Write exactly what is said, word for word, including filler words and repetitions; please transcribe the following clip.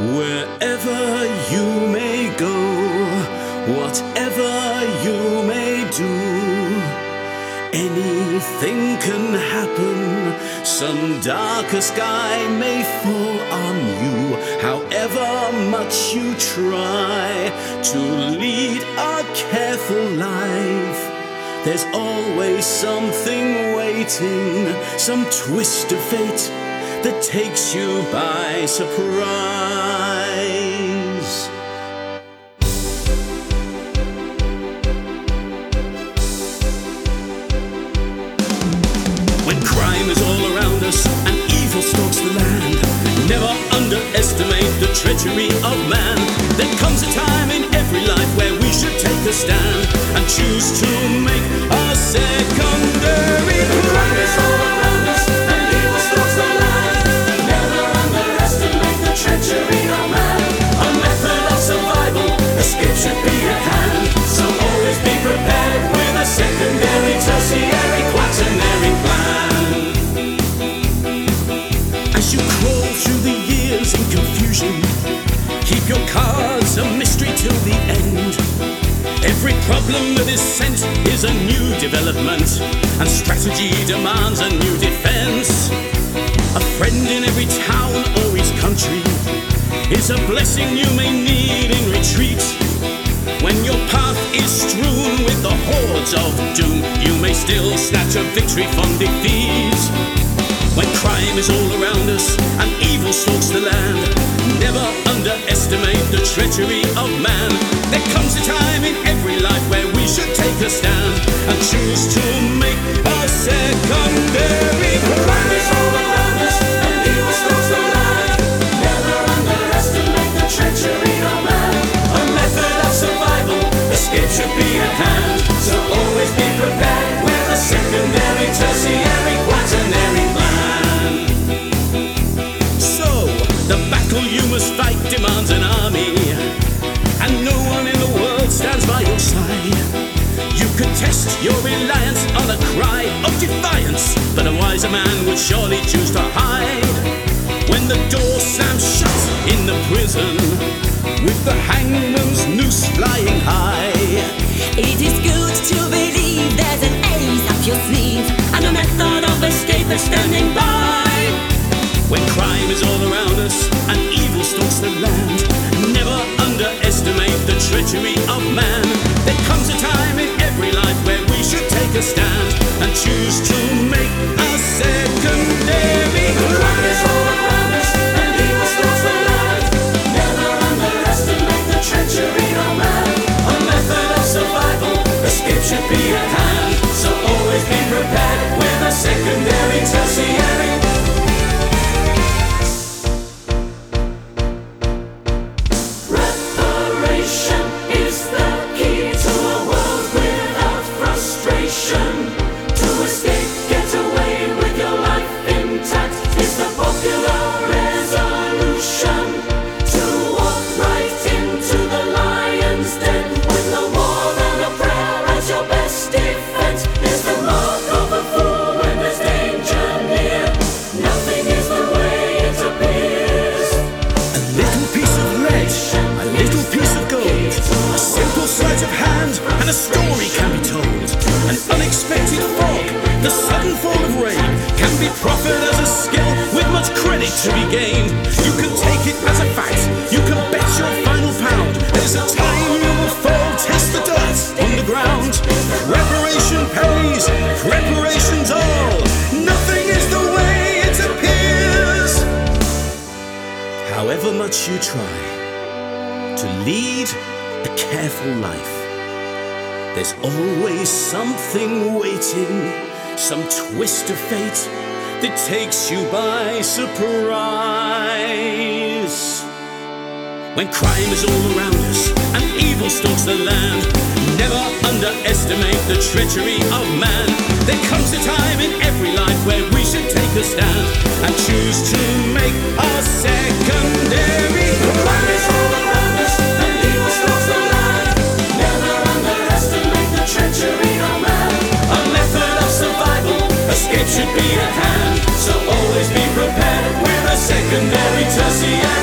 Wherever you may go, whatever you may do, anything can happen. Some darker sky may fall on you. However much you try to lead a careful life, there's always something waiting, some twist of fate that takes you by surprise. When crime is all around us and evil stalks the land, never underestimate the treachery of man. There comes a time in every life where we should take a stand and choose to make a secondary plan. Crime is all around us and evil stalks the land. Never underestimate the treachery of man. A method of survival, escape should be at hand. So always be prepared with a secondary, tertiary, quaternary plan. As you crawl through the years in confusion, keep your cards a mystery till the end. Every problem that is sent is a new development, and strategy demands a new defense. A friend in every town or each country is a blessing you may need in retreat. When your path is strewn with the hordes of doom, you may still snatch a victory from defeat. When crime is all around us and evil stalks the land, never underestimate the treachery of man. There comes a time in every life where we should take a stand and choose to make a secondary plan. Crime is all around us and evil stalks the land. Never underestimate the treachery of man. A method of survival, escape should be at hand. So always be prepared with a secondary, tertiary, quaternary plan. The battle you must fight demands an army, and no one in the world stands by your side. You could test your reliance on a cry of defiance, but a wiser man would surely choose to hide. When the door slams shut in the prison, with the hangman's noose flying high, it is good to believe there's an ace up your sleeve and a method of escape is standing by. When crime is all around us and evil stalks the land, never underestimate the treachery of man. There comes a time in every life where we should take a stand and choose to make a secondary plan. Crime is all around us and evil stalks the land. Never underestimate the treachery of man. A method of survival, escape should be at hand. So always be prepared with a secondary, tertiary. And a story can be told. An unexpected fog, the sudden fall of rain, can be proffered as a skill with much credit to be gained. You can take it as a fact, you can bet your final pound. There's a time you will fall, test the dirt on the ground. Preparation pays, preparation's all. Nothing is the way it appears. However much you try to lead a careful life, there's always something waiting, some twist of fate that takes you by surprise. When crime is all around us and evil stalks the land, never underestimate the treachery of man. There comes a time in every life where we should take a stand and choose to make a secondary plan. Crime is all around us and evil stalks the land. Never underestimate the treachery of man. A method of survival, escape should be at hand. So always be prepared with a secondary, tertiary.